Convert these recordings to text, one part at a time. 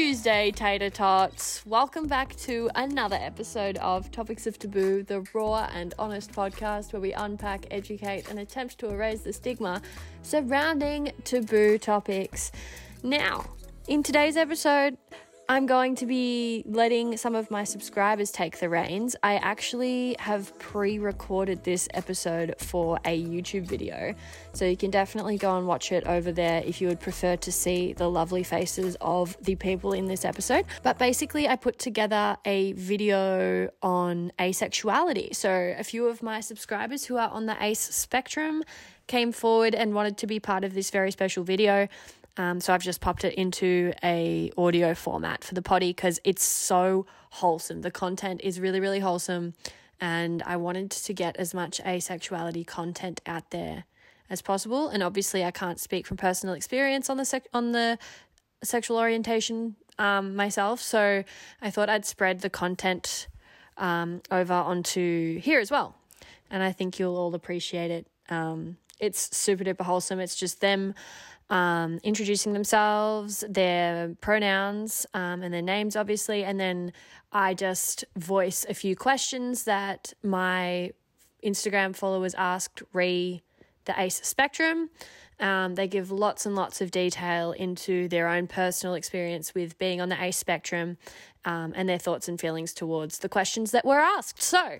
Tuesday, Tater Tots. Welcome back to another episode of Topics of Taboo, the raw and honest podcast where we unpack, educate, and attempt to erase the stigma surrounding taboo topics. Now, in today's episode, I'm going to be letting some of my subscribers take the reins. I actually have pre-recorded this episode for a YouTube video, so you can definitely go and watch it over there if you would prefer to see the lovely faces of the people in this episode. But basically, I put together a video on asexuality. So a few of my subscribers who are on the ace spectrum came forward and wanted to be part of this very special video. So I've just popped it into a audio format for the potty because it's so wholesome. The content is really, really wholesome, and I wanted to get as much asexuality content out there as possible. And obviously, I can't speak from personal experience on the sexual orientation myself, so I thought I'd spread the content over onto here as well, and I think you'll all appreciate it. It's super duper wholesome. It's just them introducing themselves, their pronouns, and their names, obviously. And then I just voice a few questions that my Instagram followers asked re the ACE spectrum. They give lots and lots of detail into their own personal experience with being on the ACE spectrum, and their thoughts and feelings towards the questions that were asked. So,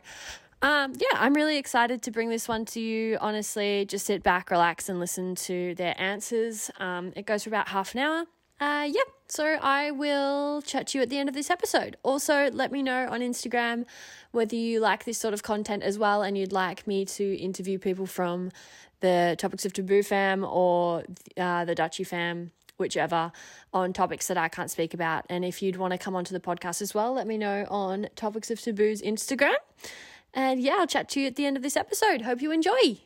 I'm really excited to bring this one to you. Honestly, just sit back, relax, and listen to their answers. It goes for about half an hour. So I will chat to you at the end of this episode. Also, let me know on Instagram whether you like this sort of content as well and you'd like me to interview people from the Topics of Taboo fam or the Dutchie fam, whichever, on topics that I can't speak about. And if you'd want to come onto the podcast as well, let me know on Topics of Taboo's Instagram. And I'll chat to you at the end of this episode. Hope you enjoy. Okay.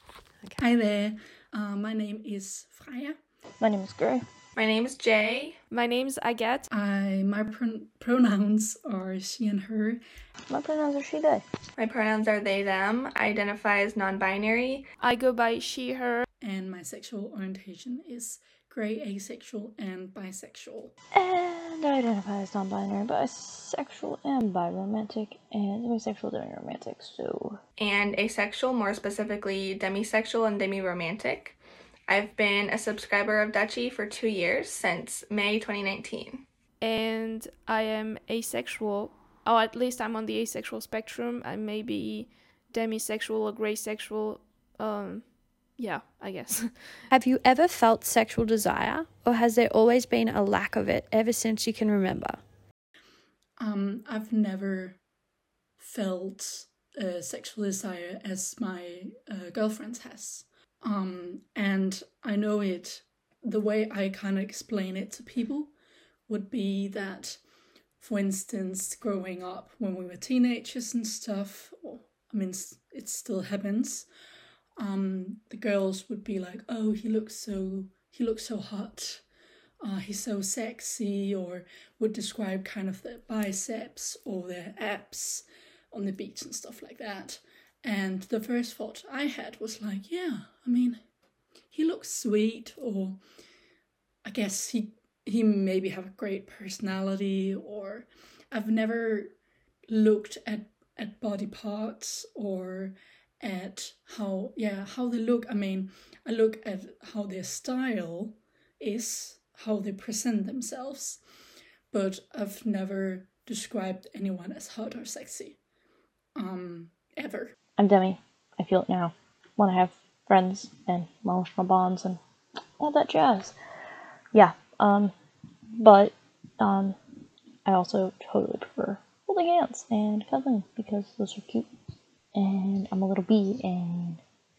Hi there. My name is Freya. My name is Gray. My name is Jay. My name's Agathe. My pronouns are she and her. My pronouns are she, they. My pronouns are they, them. I identify as non-binary. I go by she, her. And my sexual orientation is gray, asexual, and bisexual. And I identify as non-binary, bisexual, and biromantic, and demisexual, demiromantic, so... And asexual, more specifically demisexual and demiromantic. I've been a subscriber of Dutchie for 2 years, since May 2019. And I am asexual. Oh, at least I'm on the asexual spectrum. I may be demisexual or gray sexual. I guess. Have you ever felt sexual desire, or has there always been a lack of it ever since you can remember? I've never felt sexual desire as my girlfriend has. And I know it, the way I kind of explain it to people would be that, for instance, growing up when we were teenagers and stuff, it still happens. The girls would be like, oh, he looks so hot, he's so sexy, or would describe kind of their biceps or their abs on the beach and stuff like that. And the first thought I had was like, he looks sweet, or I guess he maybe have a great personality, or I've never looked at body parts or at how they look. I look at how their style is, how they present themselves, but I've never described anyone as hot or sexy, ever. I'm Demi. I feel it now. Want to have friends and emotional bonds and all that jazz. But I also totally prefer holding hands and cuddling because those are cute. And I'm a little bee, and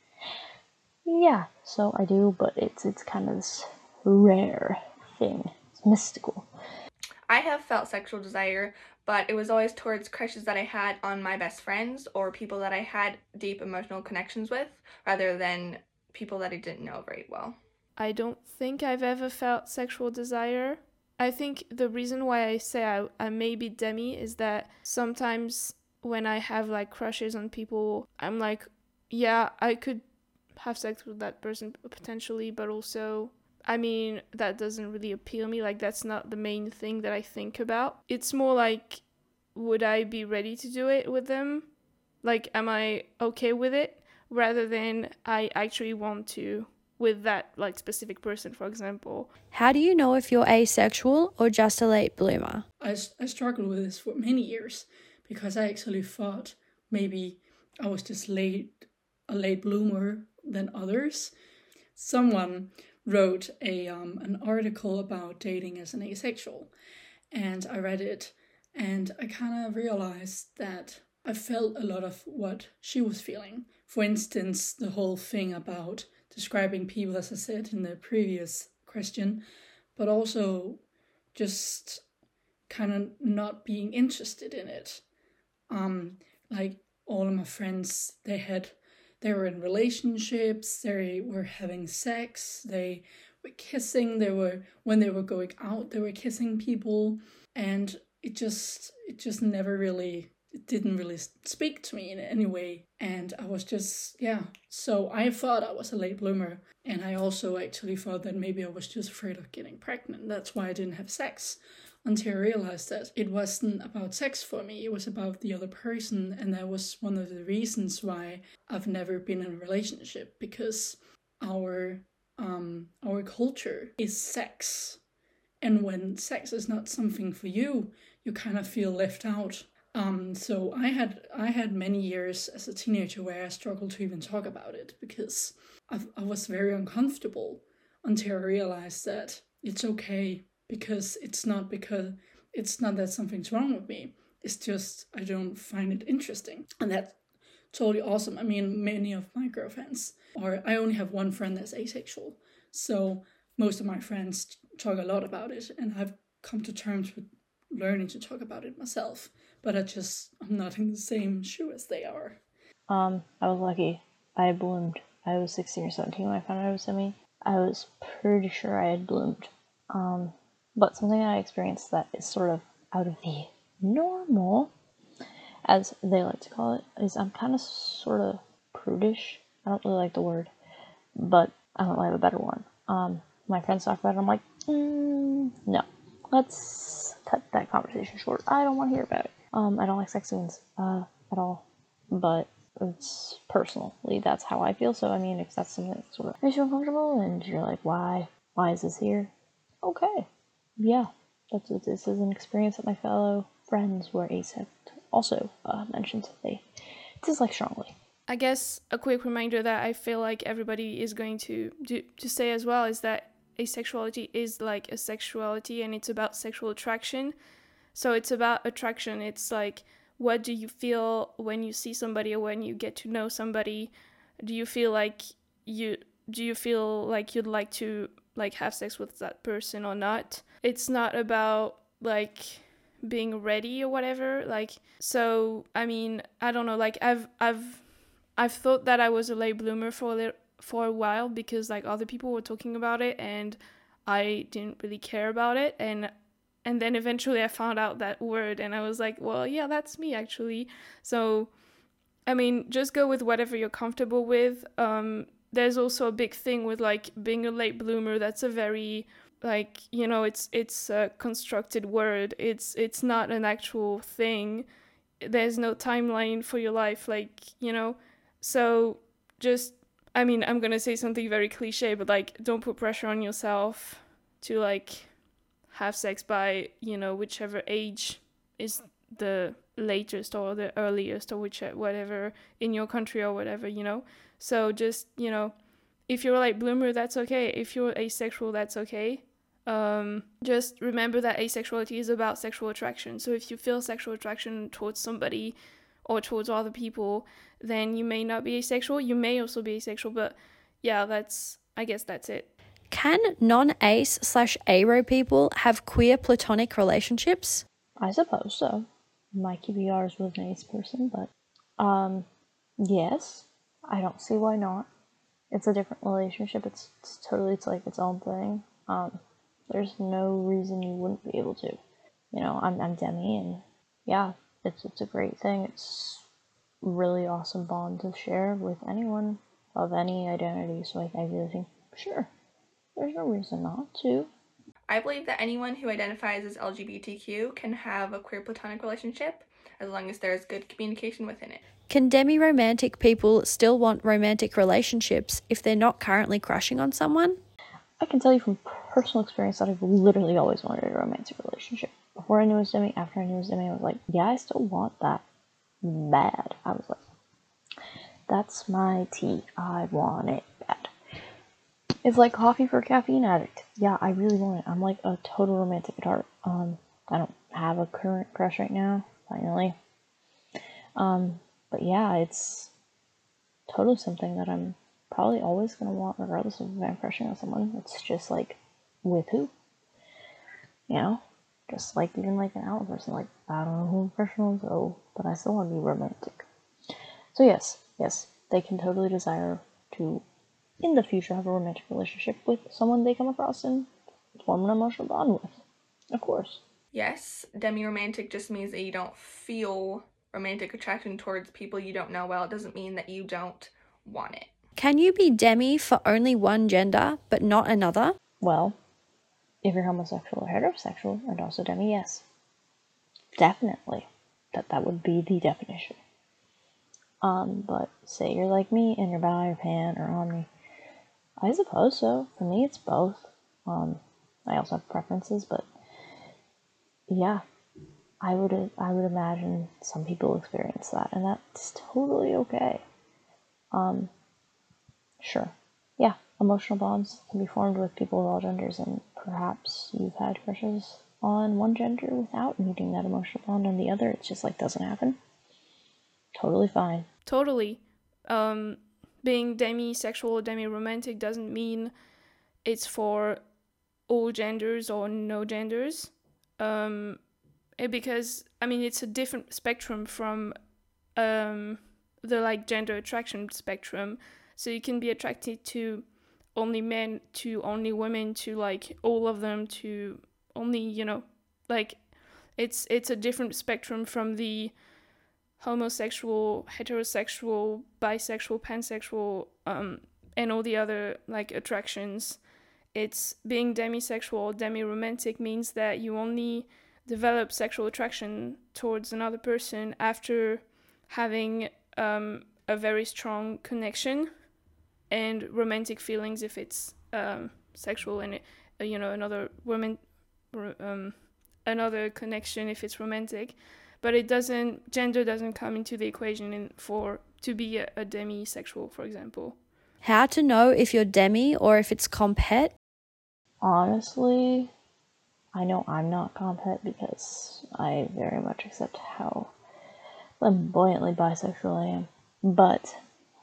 so I do, but it's kind of this rare thing. It's mystical. I have felt sexual desire, but it was always towards crushes that I had on my best friends or people that I had deep emotional connections with, rather than people that I didn't know very well. I don't think I've ever felt sexual desire. I think the reason why I say I may be demi is that sometimes when I have like crushes on people, I'm like, I could have sex with that person potentially, but also I mean, that doesn't really appeal me. Like, that's not the main thing that I think about. It's more like, would I be ready to do it with them? Like, am I okay with it? Rather than I actually want to with that, like, specific person, for example. How do you know if you're asexual or just a late bloomer? I struggled with this for many years because I actually thought maybe I was just a late bloomer than others. Someone wrote an article about dating as an asexual, and I read it, and I kind of realized that I felt a lot of what she was feeling. For instance, the whole thing about describing people, as I said in the previous question, but also just kind of not being interested in it. Like all of my friends, they were in relationships, they were having sex, they were kissing, when they were going out, they were kissing people, and it didn't really speak to me in any way. And I was just, so I thought I was a late bloomer. And I also actually thought that maybe I was just afraid of getting pregnant. That's why I didn't have sex, until I realized that it wasn't about sex for me. It was about the other person. And that was one of the reasons why I've never been in a relationship, because our culture is sex. And when sex is not something for you, you kind of feel left out. So I had many years as a teenager where I struggled to even talk about it, because I was very uncomfortable, until I realized that it's okay, because it's not that something's wrong with me. It's just I don't find it interesting. And that's totally awesome. I mean, many of my girlfriends, or I only have one friend that's asexual. So most of my friends talk a lot about it, and I've come to terms with learning to talk about it myself. But I'm not in the same shoe as they are. I was lucky. I had bloomed. I was 16 or 17 when I found out I was semi. I was pretty sure I had bloomed. But something I experienced that is sort of out of the normal, as they like to call it, is I'm kind of sort of prudish. I don't really like the word, but I don't really have a better one. My friends talk about it, I'm like, no. Let's cut that conversation short. I don't want to hear about it. I don't like sex scenes at all, but it's personally, that's how I feel. So I mean, if that's something that sort of makes you uncomfortable and you're like, why is this here? Okay, yeah, this is an experience that my fellow friends who are asexual also mentioned that they dislike strongly. I guess a quick reminder that I feel like everybody is going to say as well is that asexuality is like a sexuality, and it's about sexual attraction. So it's about attraction. It's like, what do you feel when you see somebody or when you get to know somebody? Do you feel like you'd like to like have sex with that person or not? It's not about like being ready or whatever. Like, so I mean, I don't know, like I've thought that I was a late bloomer for a while, because like other people were talking about it and I didn't really care about it, and then eventually I found out that word and I was like, well, yeah, that's me actually. So I mean, just go with whatever you're comfortable with. There's also a big thing with like being a late bloomer. That's a very like, you know, it's a constructed word. It's not an actual thing. There's no timeline for your life, like, you know. So just, I mean, I'm gonna say something very cliche, but like, don't put pressure on yourself to like have sex by, you know, whichever age is the latest or the earliest, or whatever in your country or whatever, you know. So just, you know, if you're a late bloomer, that's okay. If you're asexual, that's okay. Just remember that asexuality is about sexual attraction. So if you feel sexual attraction towards somebody or towards other people, then you may not be asexual. You may also be asexual, but yeah, I guess that's it. Can non-ace/aro people have queer platonic relationships? I suppose so. My QBR is with an ace person, but yes, I don't see why not. It's a different relationship. It's like its own thing. There's no reason you wouldn't be able to. You know, I'm Demi, and yeah, it's a great thing. It's a really awesome bond to share with anyone of any identity. So I really think, sure, There's no reason not to. I believe that anyone who identifies as LGBTQ can have a queer platonic relationship as long as there's good communication within it. Can demi-romantic people still want romantic relationships if they're not currently crushing on someone? I can tell you from personal experience that I've literally always wanted a romantic relationship. Before I knew it was demi, after I knew it was demi, I was like, yeah, I still want that bad. I was like, that's my tea. I want it bad. It's like coffee for a caffeine addict. Yeah, I really want it. I'm like a total romantic at heart. I don't have a current crush right now, finally. But yeah, it's totally something that I'm probably always gonna want, regardless of if I'm crushing on someone. It's just like, with who? You know? Just like even like an out person, like, I don't know who I'm crushing on, so, but I still want to be romantic. So yes, they can totally desire to, in the future, have a romantic relationship with someone they come across and form an emotional bond with. Of course. Yes, demi-romantic just means that you don't feel romantic attraction towards people you don't know well. It doesn't mean that you don't want it. Can you be demi for only one gender but not another? Well, if you're homosexual or heterosexual and also demi, yes. Definitely. That would be the definition. But say you're like me and you're bi or pan or omni. I suppose so. For me, it's both. I also have preferences, but yeah, I would imagine some people experience that, and that's totally okay. Sure. Yeah, emotional bonds can be formed with people of all genders, and perhaps you've had crushes on one gender without needing that emotional bond on the other. It's just like doesn't happen. Totally fine. Totally. Being demisexual or demi-romantic doesn't mean it's for all genders or no genders. Because, I mean, it's a different spectrum from the like gender attraction spectrum. So you can be attracted to only men, to only women, to like all of them, to only, you know, like it's a different spectrum from the homosexual, heterosexual, bisexual, pansexual, and all the other like attractions. It's being demisexual or demi-romantic means that you only develop sexual attraction towards another person after having a very strong connection and romantic feelings if it's sexual, and you know, another woman, another connection if it's romantic. But gender doesn't come into the equation to be a demisexual, for example. How to know if you're demi or if it's compet? Honestly, I know I'm not compet because I very much accept how flamboyantly bisexual I am. But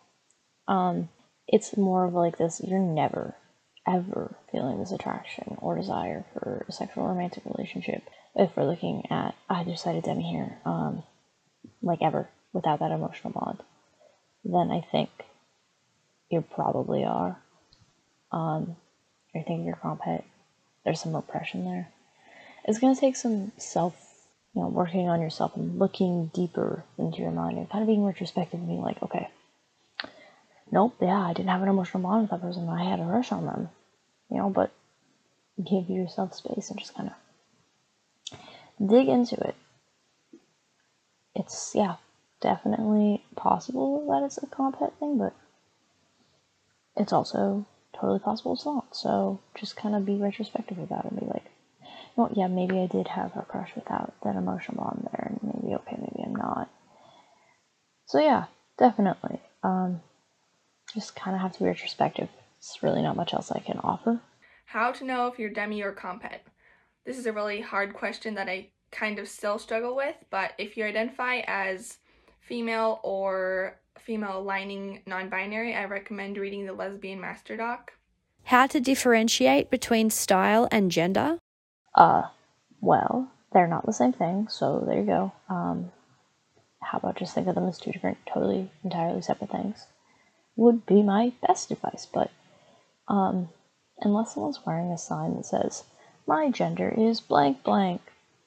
it's more of like this, you're never, ever feeling this attraction or desire for a sexual romantic relationship if we're looking at either side of demi here, like ever, without that emotional bond. Then I think you probably are. I think you're compet. There's some repression there. It's going to take some working on yourself and looking deeper into your mind and kind of being retrospective and being like, okay, nope, yeah, I didn't have an emotional bond with that person. I had a rush on them, but give yourself space and just kind of dig into it. It's, definitely possible that it's a compet thing, but it's also totally possible it's not. So just kind of be retrospective about it and be like, well, yeah, maybe I did have a crush without that emotional bond there, and maybe I'm not. So yeah, definitely. Just kind of have to be retrospective. It's really not much else I can offer. How to know if you're demi or compet? This is a really hard question that I kind of still struggle with, but if you identify as female or female aligning non-binary, I recommend reading the Lesbian Master Doc. How to differentiate between style and gender? Well, they're not the same thing, so there you go. How about just think of them as two different, entirely separate things? Would be my best advice, but unless someone's wearing a sign that says, my gender is blank blank,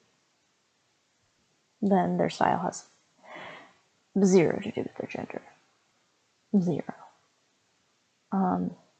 then their style has zero to do with their gender. Zero.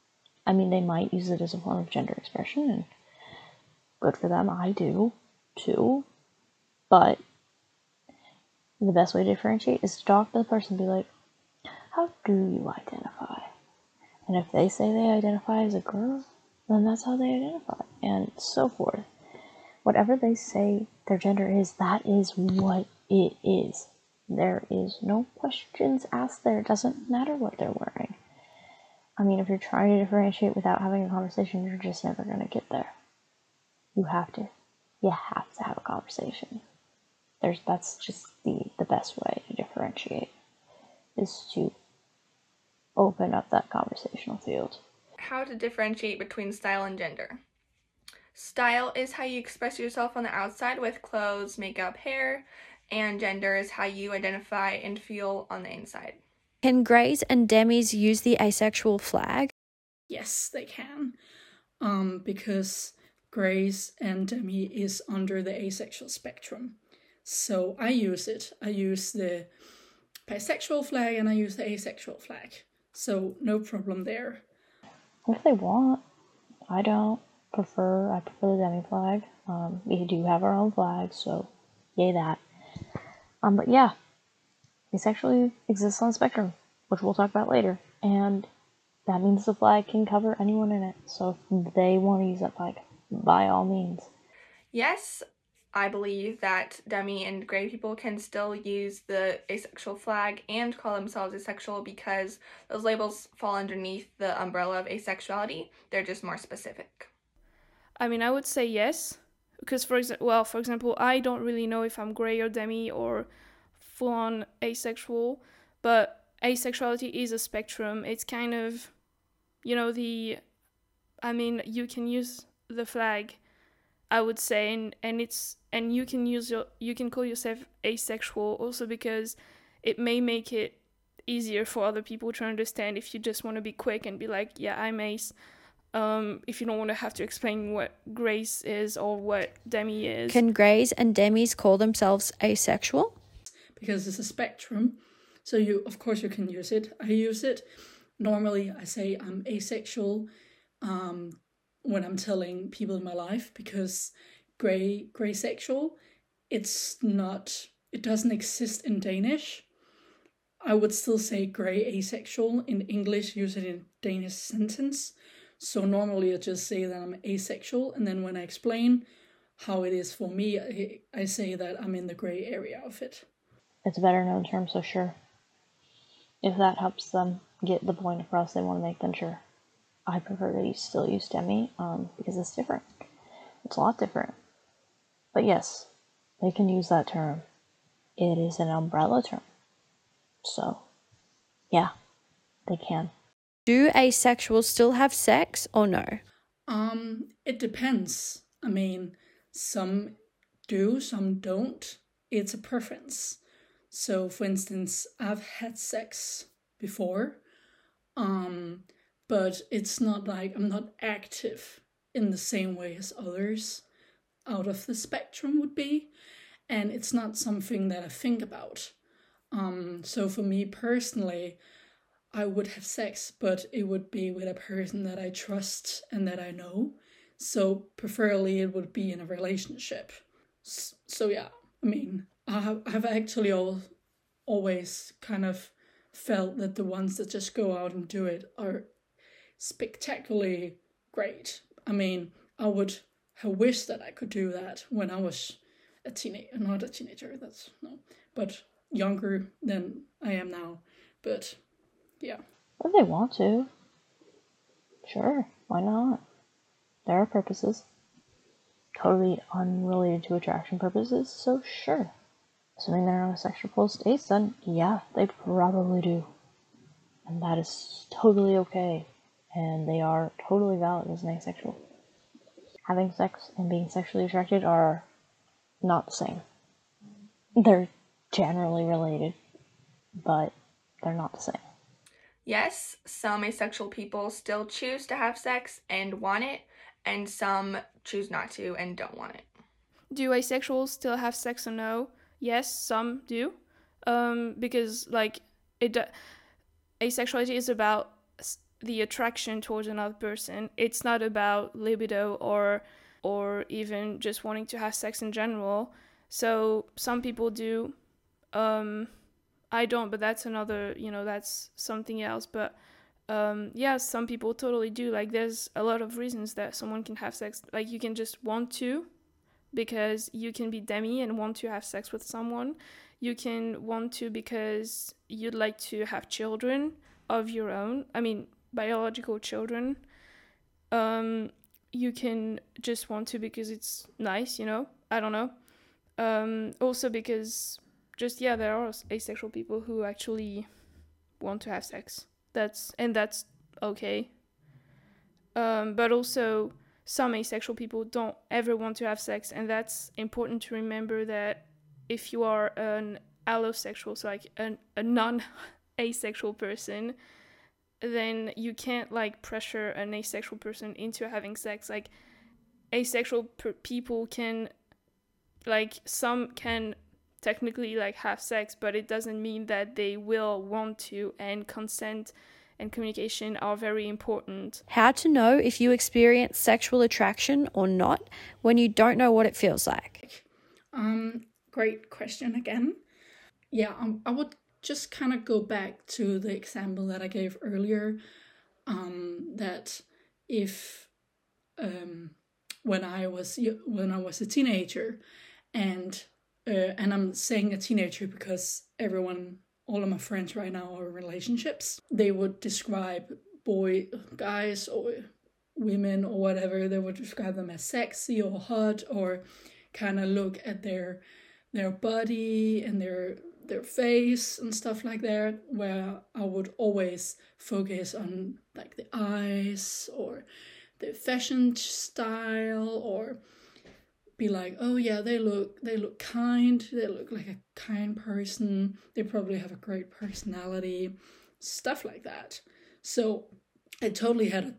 I mean, they might use it as a form of gender expression, and good for them, I do, too. But the best way to differentiate is to talk to the person and be like, how do you identify? And if they say they identify as a girl, then that's how they identify, and so forth. Whatever they say their gender is, that is what it is. There is no questions asked there. It doesn't matter what they're wearing. I mean, if you're trying to differentiate without having a conversation, you're just never going to get there. You have to have a conversation. That's just the best way to differentiate, is to open up that conversational field. How to differentiate between style and gender. Style is how you express yourself on the outside with clothes, makeup, hair, and gender is how you identify and feel on the inside. Can Greys and Demis use the asexual flag? Yes, they can. Because Greys and Demi is under the asexual spectrum. So I use it. I use the bisexual flag and I use the asexual flag. So no problem there. If they want. I don't. I prefer the Demi flag. We do have our own flag, so yay that. But yeah, asexually exists on the spectrum, which we'll talk about later, and that means the flag can cover anyone in it. So if they want to use that flag, by all means. Yes, I believe that Demi and Grey people can still use the asexual flag and call themselves asexual because those labels fall underneath the umbrella of asexuality. They're just more specific. I mean, I would say yes, because for example, I don't really know if I'm Grey or Demi or full-on asexual, but asexuality is a spectrum. It's kind of, you can use the flag, I would say, and you can call yourself asexual also because it may make it easier for other people to understand if you just want to be quick and be like, yeah, I'm ace. If you don't want to have to explain what Grace is or what Demi is. Can Greys and Demis call themselves asexual? Because it's a spectrum, so you can use it. I use it. Normally, I say I'm asexual when I'm telling people in my life, because gray sexual, it doesn't exist in Danish. I would still say gray asexual in English, use it in Danish sentence. So normally I just say that I'm asexual, and then when I explain how it is for me, I say that I'm in the gray area of it. It's a better known term, so sure. If that helps them get the point across they want to make, then sure. I prefer to still use Demi, because it's different. It's a lot different. But yes, they can use that term. It is an umbrella term. So, yeah, they can. Do asexuals still have sex or no? It depends. I mean, some do, some don't. It's a preference. So, for instance, I've had sex before, but it's not like I'm not active in the same way as others out of the spectrum would be, and it's not something that I think about. So for me personally, I would have sex, but it would be with a person that I trust and that I know. So preferably it would be in a relationship. So yeah, I mean, I've actually always kind of felt that the ones that just go out and do it are spectacularly great. I mean, I would have wished that I could do that when I was not a teenager, but younger than I am now. But yeah. If they want to. Sure, why not? There are purposes. Totally unrelated to attraction purposes, so sure. Assuming they're on a sexual state, then yeah, they probably do. And that is totally okay. And they are totally valid as an asexual. Having sex and being sexually attracted are not the same. They're generally related, but they're not the same. Yes, some asexual people still choose to have sex and want it, and some choose not to and don't want it. Do asexuals still have sex or no? Yes, some do. Because asexuality is about the attraction towards another person. It's not about libido or even just wanting to have sex in general. So some people do. I don't, but that's another, that's something else. But yeah, some people totally do. Like, there's a lot of reasons that someone can have sex. Like, you can just want to, because you can be demi and want to have sex with someone. You can want to because you'd like to have children of your own. I mean, biological children. You can just want to because it's nice, I don't know. Also because there are asexual people who actually want to have sex. That's okay. But also some asexual people don't ever want to have sex, and that's important to remember, that if you are an allosexual, so like a non-asexual person, then you can't like pressure an asexual person into having sex. Like, asexual people can, like, some can technically like have sex, but it doesn't mean that they will want to, and consent and communication are very important. How to know if you experience sexual attraction or not when you don't know what it feels like. Great question again. Yeah, I would just kind of go back to the example that I gave earlier, that if when I was a teenager, and I'm saying a teenager because all of my friends right now are in relationships, they would describe guys or women or whatever, they would describe them as sexy or hot, or kind of look at their body and their face and stuff like that, where I would always focus on like the eyes or the fashion style, or be like, oh yeah, they look kind, they look like a kind person, they probably have a great personality, stuff like that. So I totally had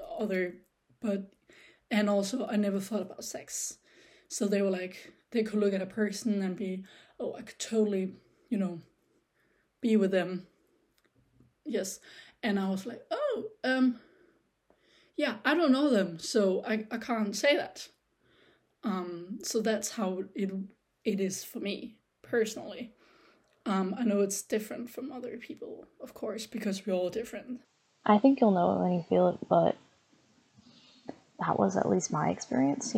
and also I never thought about sex. So they were like, they could look at a person and be, oh, I could totally, be with them. Yes. And I was like, oh, yeah, I don't know them, so I can't say that. So that's how it is for me personally. I know it's different from other people, of course, because we're all different. I think you'll know it when you feel it, but that was at least my experience,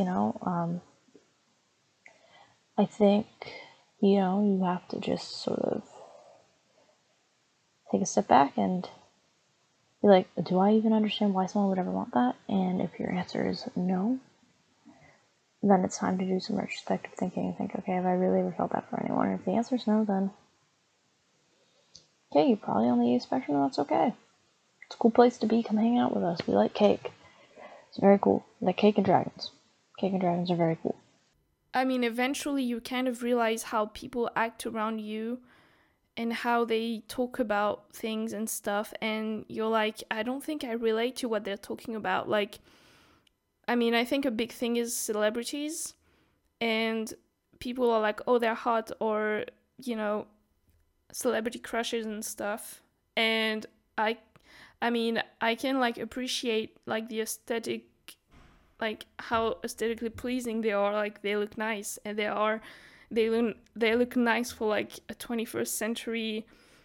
I think, you have to just sort of take a step back and be like, do I even understand why someone would ever want that? And if your answer is no, then it's time to do some retrospective thinking and think, okay, have I really ever felt that for anyone? And if the answer is no, then okay, you're probably on the A spectrum, and that's okay. It's a cool place to be. Come hang out with us. We like cake. It's very cool. We like cake and dragons. Cake and dragons are very cool. I mean, eventually you kind of realize how people act around you and how they talk about things and stuff, and you're like, I don't think I relate to what they're talking about. Like, I mean, I think a big thing is celebrities, and people are like, oh, they're hot, or, celebrity crushes and stuff. And I mean, I can like appreciate like the aesthetic, like how aesthetically pleasing they are. Like, they look nice, and they look nice for like a 21st century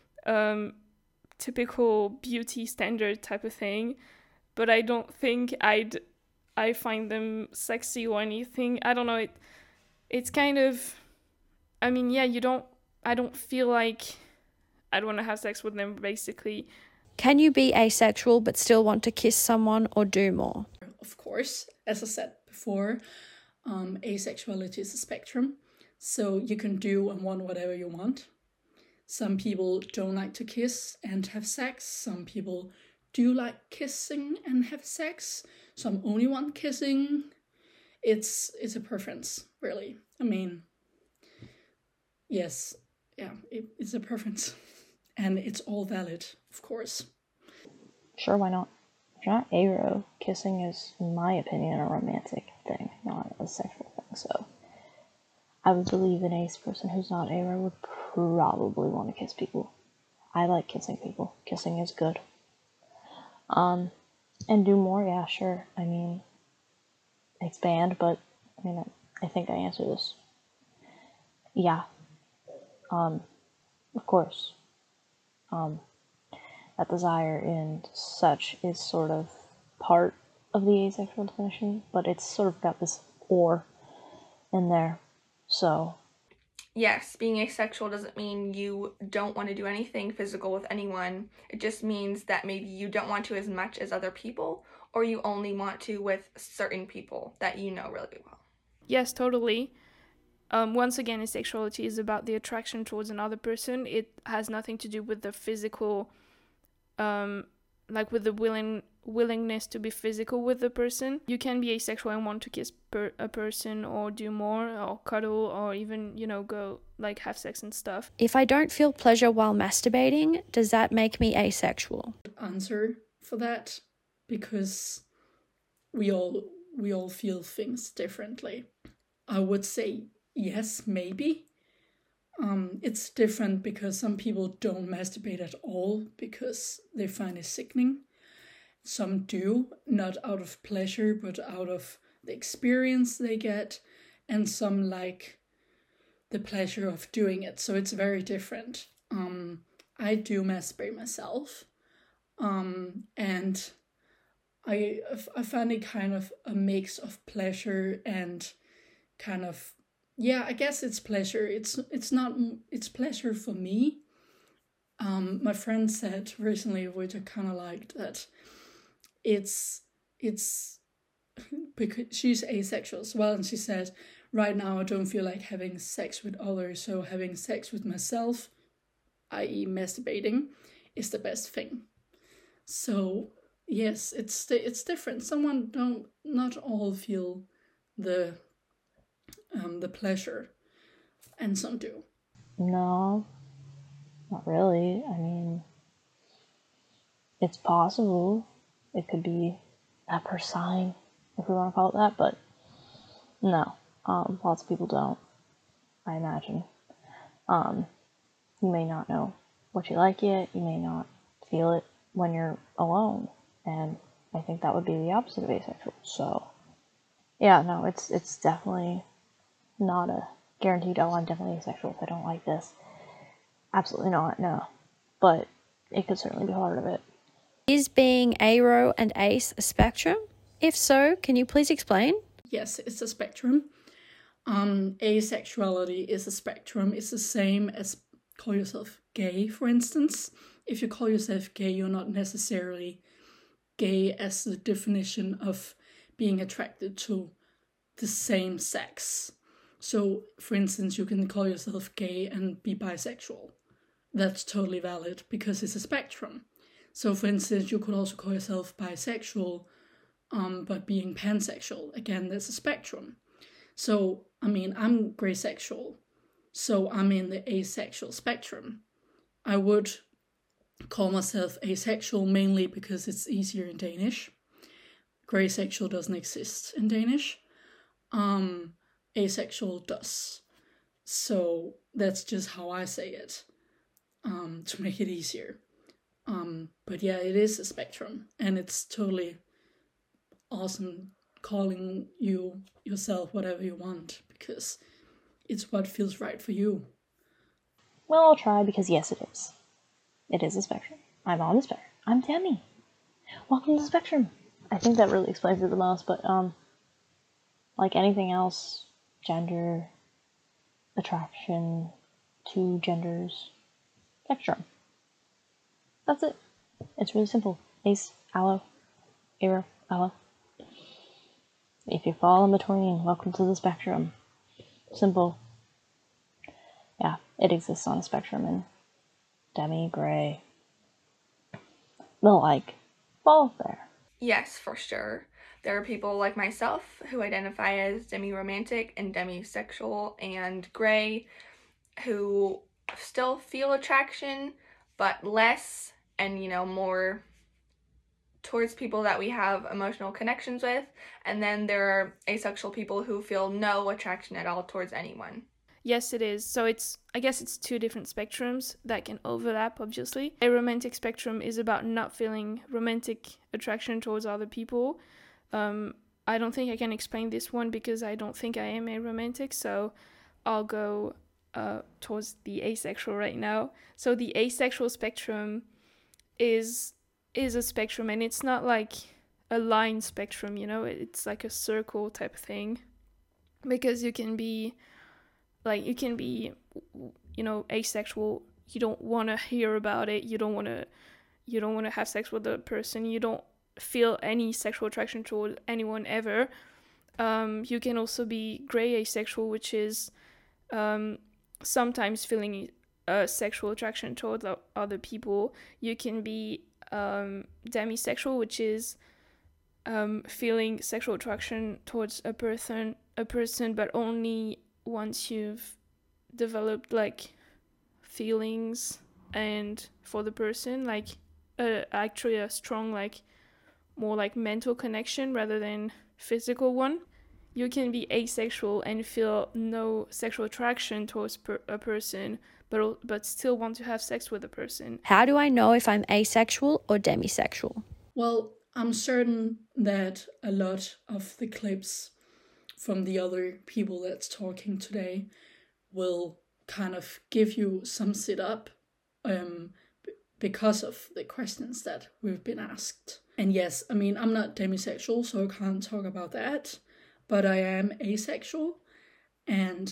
typical beauty standard type of thing. But I don't think I find them sexy or anything. I don't know, it's kind of, I mean, yeah, I don't feel like I'd want to have sex with them, basically. Can you be asexual but still want to kiss someone or do more? Of course, as I said before, asexuality is a spectrum, so you can do and want whatever you want. Some people don't like to kiss and have sex. Some people do like kissing and have sex. Some only want kissing. It's a preference, really. I mean, yes, yeah, it's a preference. And it's all valid, of course. Sure, why not? If you're not aro, kissing is, in my opinion, a romantic thing, not a sexual thing. So I would believe an ace person who's not aro would probably want to kiss people. I like kissing people. Kissing is good. And do more, yeah, sure. I mean, expand, but I mean, I think I answered this. Yeah. Of course. That desire and such is sort of part of the asexual definition, but it's sort of got this or in there. So, yes, being asexual doesn't mean you don't want to do anything physical with anyone. It just means that maybe you don't want to as much as other people, or you only want to with certain people that you know really well. Yes, totally. Once again, asexuality is about the attraction towards another person. It has nothing to do with the physical, like with the willingness to be physical with the person. You can be asexual and want to kiss a person or do more or cuddle or even, go like have sex and stuff. If I don't feel pleasure while masturbating, does that make me asexual? Answer for that, because we all feel things differently. I would say yes, maybe. It's different because some people don't masturbate at all because they find it sickening. Some do, not out of pleasure, but out of the experience they get, and some like the pleasure of doing it. So it's very different. I do masturbate myself, and I find it kind of a mix of pleasure and kind of, yeah, I guess it's pleasure. It's pleasure for me. My friend said recently, which I kind of liked, that it's because she's asexual as well, and she said, right now I don't feel like having sex with others, so having sex with myself, i.e. masturbating, is the best thing. So yes, it's different. Not all feel the pleasure, and some do. no, not really. I mean, it's possible. It could be a sign, if we want to call it that, but no. Lots of people don't, I imagine. You may not know what you like yet. You may not feel it when you're alone, and I think that would be the opposite of asexual. So, yeah, no, it's definitely not a guaranteed, oh, I'm definitely asexual if I don't like this. Absolutely not, no. But it could certainly be part of it. Is being aro and ace a spectrum? If so, can you please explain? Yes, it's a spectrum. Asexuality is a spectrum. It's the same as call yourself gay, for instance. If you call yourself gay, you're not necessarily gay as the definition of being attracted to the same sex. So, for instance, you can call yourself gay and be bisexual. That's totally valid because it's a spectrum. So, for instance, you could also call yourself bisexual, but being pansexual. Again, that's a spectrum. So, I mean, I'm graysexual, so I'm in the asexual spectrum. I would call myself asexual mainly because it's easier in Danish. Graysexual doesn't exist in Danish. Asexual does. So that's just how I say it, to make it easier. But yeah, it is a spectrum, and it's totally awesome calling yourself whatever you want, because it's what feels right for you. Well, I'll try because yes, it is. It is a spectrum. I'm on the spectrum. I'm Demi. Welcome to the spectrum. I think that really explains it the most, but like anything else, gender, attraction, two genders, spectrum. That's it. It's really simple. Ace, aloe, aro, aloe. If you fall in between, welcome to the spectrum. Simple. Yeah, it exists on a spectrum, and Demi, Gray, the like, fall there. Yes, for sure. There are people like myself who identify as demi-romantic and demisexual and gray who still feel attraction, but less and, more towards people that we have emotional connections with. And then there are asexual people who feel no attraction at all towards anyone. yes, it is. So I guess it's two different spectrums that can overlap, obviously. A romantic spectrum is about not feeling romantic attraction towards other people. I don't think I can explain this one because I don't think I am a romantic, so I'll go towards the asexual right now. So the asexual spectrum is a spectrum, and it's not like a line spectrum, you know, it's like a circle type thing, because you can be, you know, asexual. You don't want to hear about it. You don't want to have sex with the person. You don't feel any sexual attraction toward anyone ever. You can also be gray asexual, which is sometimes feeling sexual attraction toward other people. You can be demisexual, which is feeling sexual attraction towards a person, but only once you've developed like feelings and for the person, like actually a strong, like more like mental connection rather than physical one. You can be asexual and feel no sexual attraction towards a person, but still want to have sex with a person. How do I know if I'm asexual or demisexual? Well, I'm certain that a lot of the clips from the other people that's talking today will kind of give you some setup because of the questions that we've been asked. And yes, I mean, I'm not demisexual, so I can't talk about that, but I am asexual, and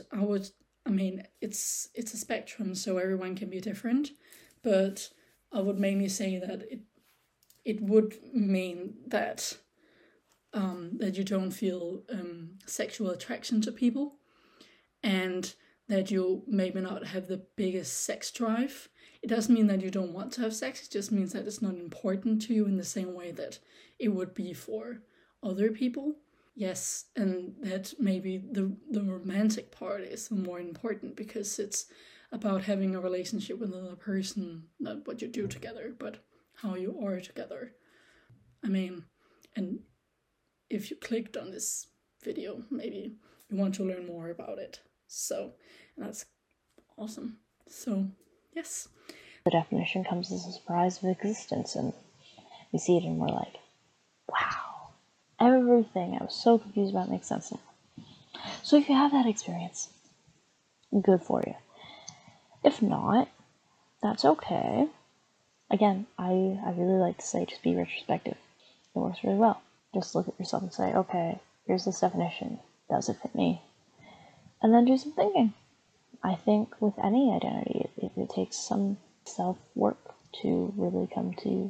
it's a spectrum, so everyone can be different, but I would mainly say that it would mean that that you don't feel sexual attraction to people, and that you maybe not have the biggest sex drive. It doesn't mean that you don't want to have sex, it just means that it's not important to you in the same way that it would be for other people. Yes, and that maybe the romantic part is more important because it's about having a relationship with another person, not what you do together, but how you are together. I mean, and if you clicked on this video, maybe you want to learn more about it. So, and that's awesome. So, yes. The definition comes as a surprise of existence, and we see it and we're like, wow, everything I was so confused about makes sense now. So if you have that experience, good for you. If not, that's okay. Again, I really like to say just be retrospective. It works really well. Just look at yourself and say, okay, here's this definition. Does it fit me? And then do some thinking. I think with any identity, it takes some self-work to really come to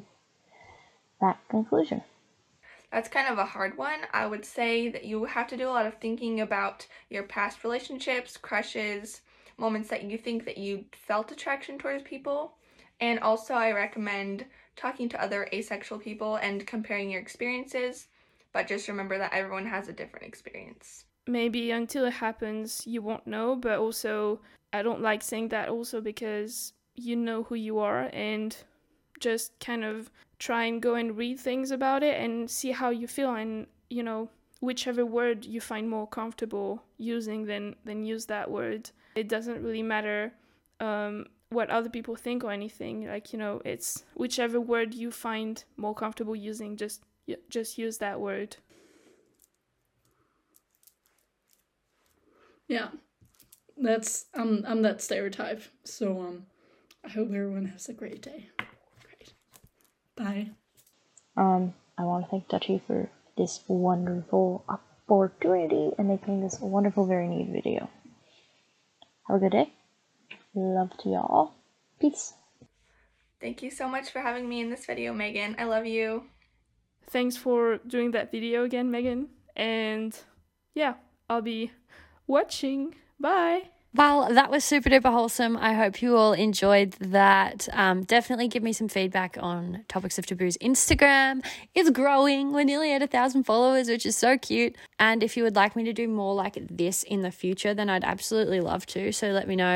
that conclusion. That's kind of a hard one. I would say that you have to do a lot of thinking about your past relationships, crushes, moments that you think that you felt attraction towards people. And also I recommend talking to other asexual people and comparing your experiences, but just remember that everyone has a different experience. Maybe until it happens, you won't know, but also I don't like saying that also because you know who you are, and just kind of try and go and read things about it and see how you feel, and you know, whichever word you find more comfortable using, then use that word. It doesn't really matter what other people think or anything, like, you know, it's whichever word you find more comfortable using, just use that word. Yeah, that's I'm that stereotype. So I hope everyone has a great day. Great. Bye. I want to thank Dutchy for this wonderful opportunity and making this wonderful, very neat video. Have a good day. Love to y'all. Peace. Thank you so much for having me in this video, Megan. I love you. Thanks for doing that video again, Megan. And yeah, I'll be watching. Bye. Well, that was super duper wholesome. I hope you all enjoyed that. Definitely give me some feedback on Topics of Taboo's Instagram. It's growing. We're nearly at 1,000 followers, which is so cute. And if you would like me to do more like this in the future, then I'd absolutely love to. So let me know.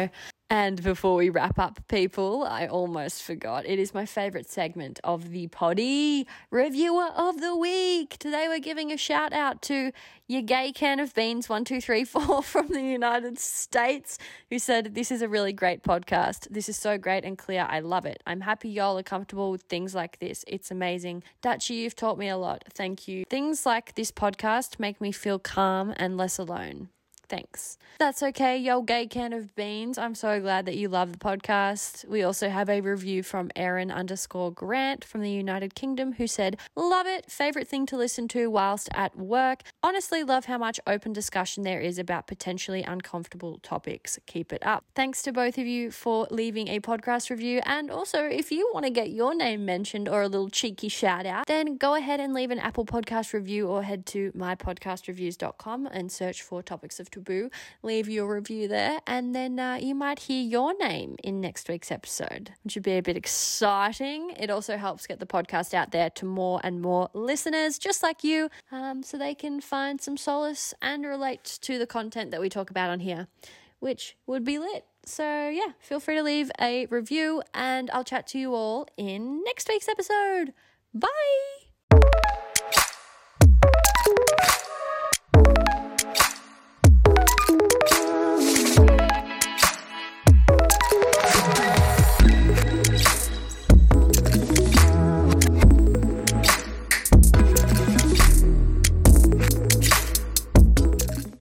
And before we wrap up, people, I almost forgot. It is my favorite segment of the Poddy Reviewer of the Week. Today we're giving a shout out to your gay can of beans 1234 from the United States, who said, "This is a really great podcast. This is so great and clear. I love it. I'm happy y'all are comfortable with things like this. It's amazing. Dutchie, you've taught me a lot. Thank you. Things like this podcast make me feel calm and less alone. Thanks." That's okay, yo gay can of beans. I'm so glad that you love the podcast. We also have a review from Aaron_Grant from the United Kingdom, who said, "Love it. Favorite thing to listen to whilst at work. Honestly love how much open discussion there is about potentially uncomfortable topics. Keep it up." Thanks to both of you for leaving a podcast review. And also, if you want to get your name mentioned or a little cheeky shout out, then go ahead and leave an Apple Podcast review or head to mypodcastreviews.com and search for Topics of Taboo. Leave your review there, and then you might hear your name in next week's episode, which would be a bit exciting. It also helps get the podcast out there to more and more listeners just like you, so they can find some solace and relate to the content that we talk about on here, which would be lit. So yeah, feel free to leave a review, and I'll chat to you all in next week's episode. Bye!